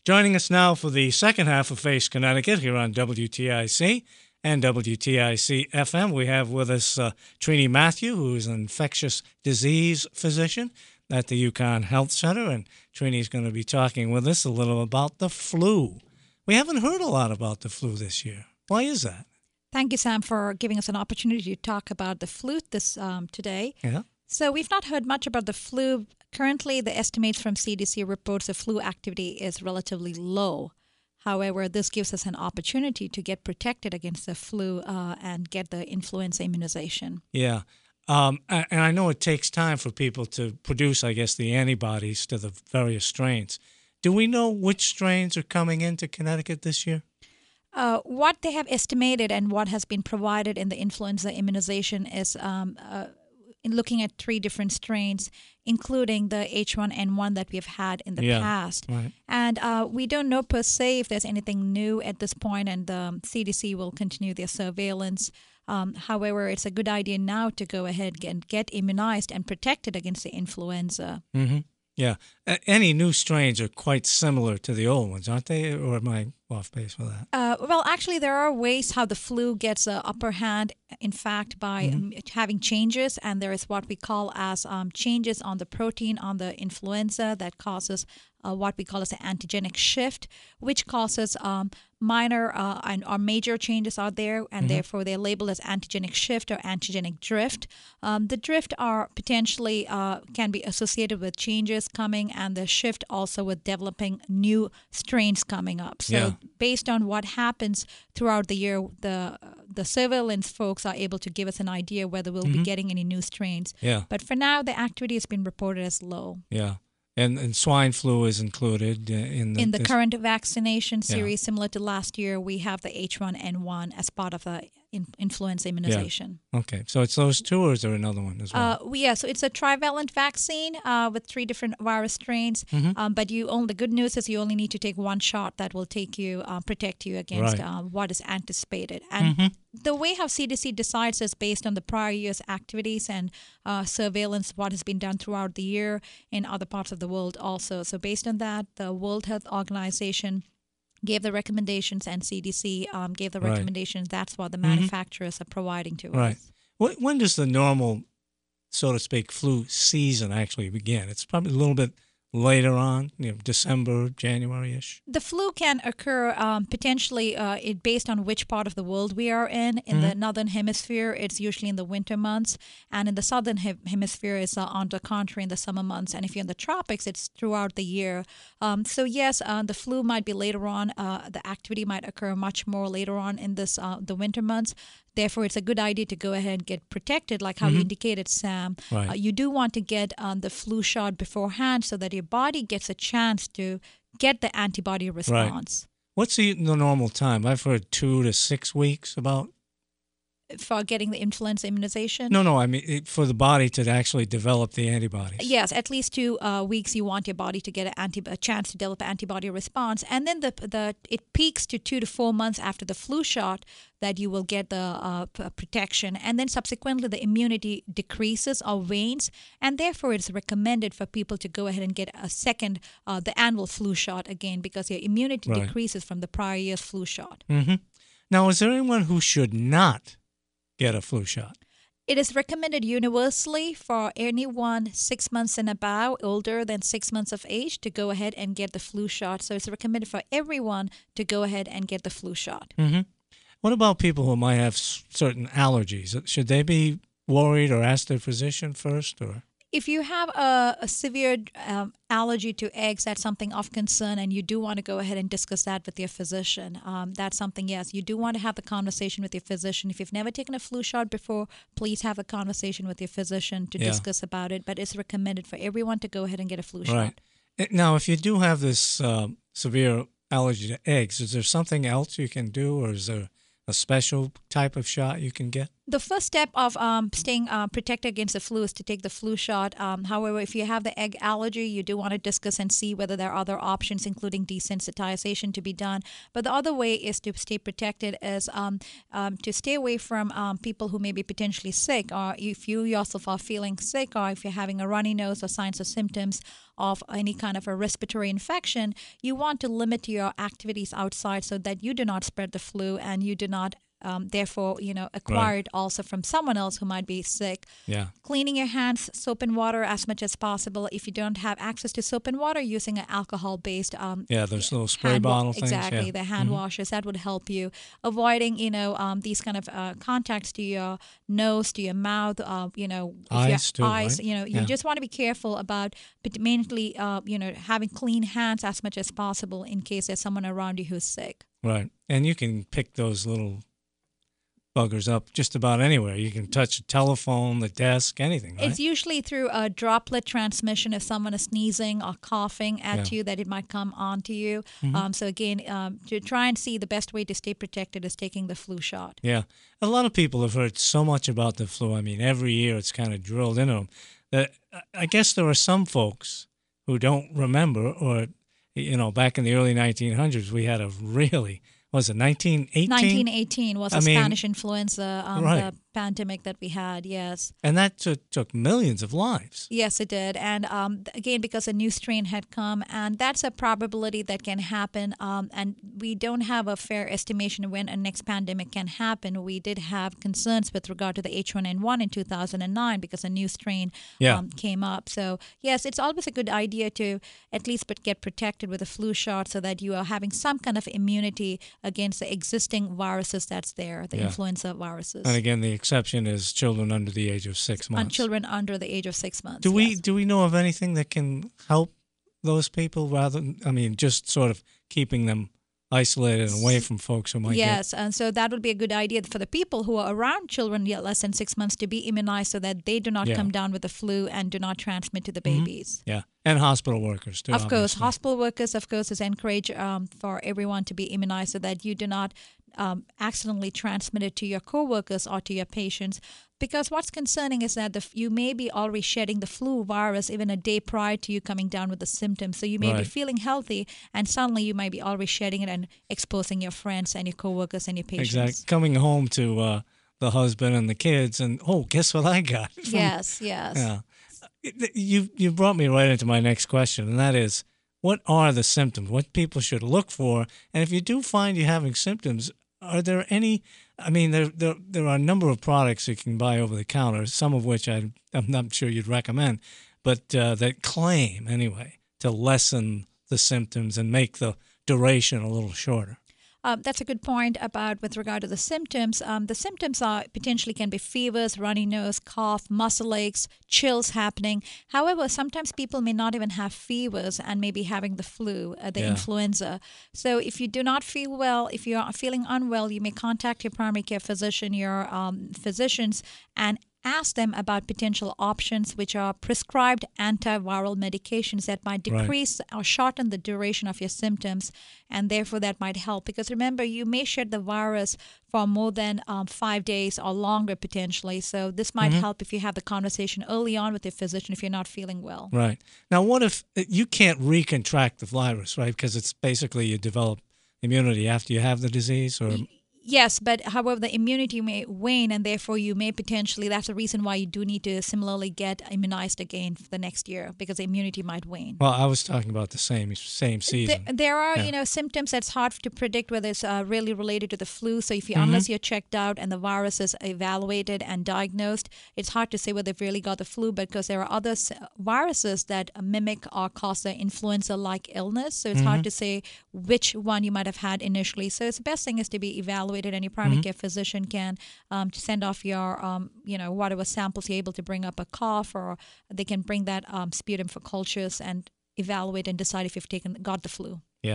Joining us now for the second half of Face Connecticut here on WTIC and WTIC FM, we have with us Trini Matthew, who is an infectious disease physician at the UConn Health Center, and Trini is going to be talking with us a little about the flu. We haven't heard a lot about the flu this year. Why is that? Thank you, Sam, for giving us an opportunity to talk about the flu today. Yeah. So we've not heard much about the flu. Currently, the estimates from CDC reports the flu activity is relatively low. However, this gives us an opportunity to get protected against the flu and get the influenza immunization. Yeah. And I know it takes time for people to produce, I guess, the antibodies to the various strains. Do we know which strains are coming into Connecticut this year? What they have estimated and what has been provided in the influenza immunization is in looking at 3 different strains, including the H1N1 that we have had in the past. Right. And we don't know per se if there's anything new at this point, and the CDC will continue their surveillance. However, it's a good idea now to go ahead and get immunized and protected against the influenza. Mm-hmm. Yeah. Any new strains are quite similar to the old ones, aren't they? Or am I off base for that? Well, actually, there are ways how the flu gets an upper hand, in fact, by having changes. And there is what we call as changes on the protein on the influenza that causes what we call as an antigenic shift, which causes minor or major changes out there, and therefore they're labeled as antigenic shift or antigenic drift. The drift are potentially can be associated with changes coming, and the shift also with developing new strains coming up. So based on what happens throughout the year, the surveillance folks are able to give us an idea whether we'll be getting any new strains. Yeah. But for now, the activity has been reported as low. Yeah. And swine flu is included in the current vaccination series, similar to last year. We have the H1N1 as part of the influenza immunization. Yeah. Okay, so it's those two, or is there another one as well? So it's a trivalent vaccine with 3 different virus strains. But the good news is you only need to take 1 shot that will protect you against what is anticipated. And the way how CDC decides is based on the prior year's activities and surveillance, what has been done throughout the year in other parts of the world also. So based on that, the World Health Organization gave the recommendations, and CDC gave the recommendations. That's what the manufacturers are providing to us. When does the normal, so to speak, flu season actually begin? It's probably a little bit later on, December, January-ish? The flu can occur potentially based on which part of the world we are in. In the northern hemisphere, it's usually in the winter months. And in the southern hemisphere, it's on the contrary in the summer months. And if you're in the tropics, it's throughout the year. So yes, the flu might be later on. The activity might occur much more later on in the winter months. Therefore, it's a good idea to go ahead and get protected, like how you indicated, Sam. Right. You do want to get the flu shot beforehand so that your body gets a chance to get the antibody response. Right. What's the normal time? I've heard 2 to 6 weeks about. For getting the influenza immunization? No, I mean for the body to actually develop the antibodies. Yes, at least 2 weeks you want your body to get a chance to develop an antibody response. And then it peaks to 2 to 4 months after the flu shot that you will get the protection. And then subsequently the immunity decreases or wanes. And therefore it's recommended for people to go ahead and get a second, the annual flu shot again, because your immunity decreases from the prior year's flu shot. Now, is there anyone who should not get a flu shot? It is recommended universally for anyone 6 months and above, older than 6 months of age, to go ahead and get the flu shot. So it's recommended for everyone to go ahead and get the flu shot. What about people who might have certain allergies? Should they be worried or ask their physician first? Or if you have a severe allergy to eggs, that's something of concern, and you do want to go ahead and discuss that with your physician. That's something, yes, you do want to have the conversation with your physician. If you've never taken a flu shot before, please have a conversation with your physician to discuss about it. But it's recommended for everyone to go ahead and get a flu shot. Now, if you do have this severe allergy to eggs, is there something else you can do, or is there a special type of shot you can get? The first step of staying protected against the flu is to take the flu shot. However, if you have the egg allergy, you do want to discuss and see whether there are other options, including desensitization, to be done. But the other way is to stay protected is to stay away from people who may be potentially sick, or if you yourself are feeling sick, or if you're having a runny nose or signs or symptoms of any kind of a respiratory infection, you want to limit your activities outside so that you do not spread the flu and you do not therefore, acquire it also from someone else who might be sick. Yeah. Cleaning your hands, soap and water as much as possible. If you don't have access to soap and water, using an alcohol-based those little spray bottle things. Exactly, Yeah. the hand washers, that would help you. Avoiding, these kind of contacts to your nose, to your mouth, Eyes too, eyes, right? you just want to be careful about mainly, having clean hands as much as possible in case there's someone around you who's sick. Right. And you can pick those little buggers up just about anywhere. You can touch a telephone, the desk, anything, right? It's usually through a droplet transmission. If someone is sneezing or coughing at you, that it might come onto you. So again, to try and see the best way to stay protected is taking the flu shot. Yeah. A lot of people have heard so much about the flu. I mean, every year it's kind of drilled into them. That I guess there are some folks who don't remember, or, back in the early 1900s, we had a really, was it 1918? 1918 was Spanish influenza, the pandemic that we had, yes. And that took millions of lives. Yes, it did. And again, because a new strain had come, and that's a probability that can happen. And we don't have a fair estimation of when a next pandemic can happen. We did have concerns with regard to the H1N1 in 2009 because a new strain came up. So, yes, it's always a good idea to at least get protected with a flu shot so that you are having some kind of immunity against the existing viruses that's there, the influenza viruses. And again, the exception is children under the age of 6 months. On children under the age of 6 months. Do we know of anything that can help those people just sort of keeping them isolated and away from folks who might Yes, and so that would be a good idea for the people who are around children less than 6 months to be immunized so that they do not come down with the flu and do not transmit to the babies. Yeah, and hospital workers too. Of course, hospital workers, is encouraged for everyone to be immunized so that you do not accidentally transmit it to your coworkers or to your patients. Because what's concerning is that you may be already shedding the flu virus even a day prior to you coming down with the symptoms. So you may be feeling healthy, and suddenly you might be already shedding it and exposing your friends and your coworkers and your patients. Exactly. Coming home to the husband and the kids, and guess what I got? Yes. Yeah. You brought me right into my next question, and that is, what are the symptoms? What people should look for? And if you do find you're having symptoms, are there any? I mean, there are a number of products you can buy over the counter, some of which I'm not sure you'd recommend, but that claim, anyway, to lessen the symptoms and make the duration a little shorter. That's a good point with regard to the symptoms. The symptoms potentially can be fevers, runny nose, cough, muscle aches, chills happening. However, sometimes people may not even have fevers and may be having the flu, the influenza. So if you do not feel well, if you are feeling unwell, you may contact your primary care physician, your physicians, and ask them about potential options, which are prescribed antiviral medications that might decrease or shorten the duration of your symptoms, and therefore that might help. Because remember, you may shed the virus for more than 5 days or longer potentially. So this might help if you have the conversation early on with your physician if you're not feeling well. Right. Now, what if you can't recontract the virus, right? Because it's basically you develop immunity after you have the disease, or... Yes, but however, the immunity may wane, and therefore you may potentially, that's the reason why you do need to similarly get immunized again for the next year, because the immunity might wane. Well, I was talking about the same season. There are, symptoms that's hard to predict whether it's really related to the flu. So unless you're checked out and the virus is evaluated and diagnosed, it's hard to say whether they've really got the flu, because there are other viruses that mimic or cause the influenza-like illness. So it's hard to say which one you might have had initially. So the best thing is to be evaluated, and your primary care physician can send off your, whatever samples you're able to bring up a cough, or they can bring that sputum for cultures and evaluate and decide if you've got the flu. Yeah.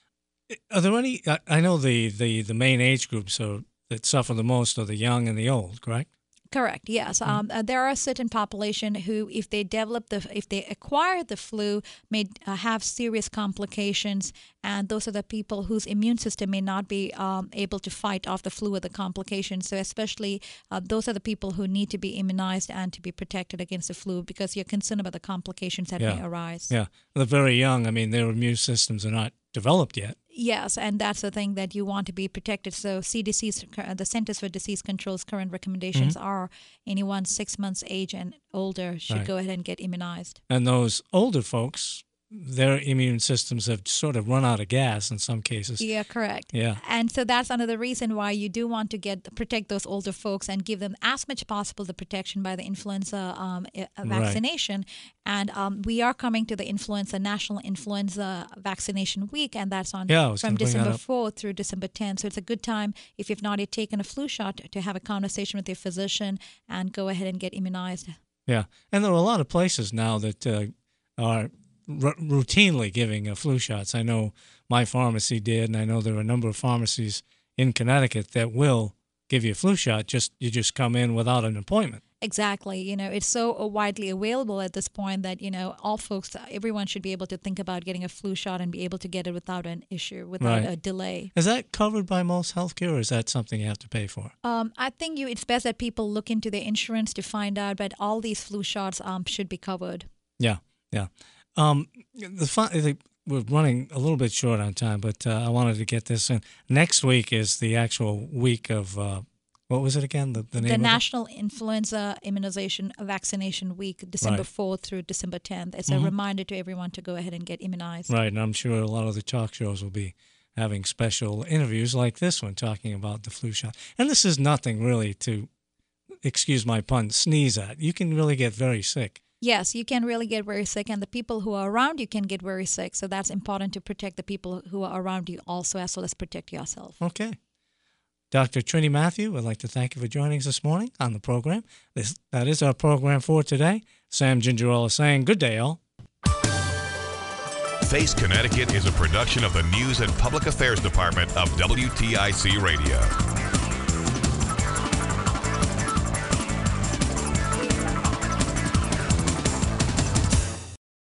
Are there any? I know the main age groups that suffer the most are the young and the old, correct? Correct. Yes. There are a certain population who, if they acquire the flu, may have serious complications, and those are the people whose immune system may not be able to fight off the flu or the complications. So, especially those are the people who need to be immunized and to be protected against the flu because you're concerned about the complications that may arise. Yeah, they're very young. I mean, their immune systems are not developed yet. Yes, and that's the thing that you want to be protected. So CDC's, the Centers for Disease Control's current recommendations are anyone 6 months age and older should go ahead and get immunized. And those older folks, their immune systems have sort of run out of gas in some cases. Yeah, correct. Yeah. And so that's another reason why you do want to protect those older folks and give them as much possible the protection by the influenza vaccination. And we are coming to the National Influenza Vaccination Week, and that's on from December 4th through December 10th. So it's a good time, if you've not yet taken a flu shot, to have a conversation with your physician and go ahead and get immunized. Yeah, and there are a lot of places now that are routinely giving flu shots. I know my pharmacy did, and I know there are a number of pharmacies in Connecticut that will give you a flu shot. You just come in without an appointment. Exactly. You know, it's so widely available at this point that, everyone should be able to think about getting a flu shot and be able to get it without an issue, without a delay. Is that covered by most healthcare, or is that something you have to pay for? I think it's best that people look into their insurance to find out, but all these flu shots should be covered. Yeah. We're running a little bit short on time, but I wanted to get this in. Next week is the actual week of, what was it again? The name the of National Influenza Immunization Vaccination Week, December 4th through December 10th. It's a reminder to everyone to go ahead and get immunized. Right, and I'm sure a lot of the talk shows will be having special interviews like this one talking about the flu shot. And this is nothing really to, excuse my pun, sneeze at. You can really get very sick. Yes, you can really get very sick, and the people who are around you can get very sick. So that's important to protect the people who are around you also, as well as protect yourself. Okay. Dr. Trini Matthew, I'd like to thank you for joining us this morning on the program. That is our program for today. Sam Gingerella saying good day, all. Face Connecticut is a production of the News and Public Affairs Department of WTIC Radio.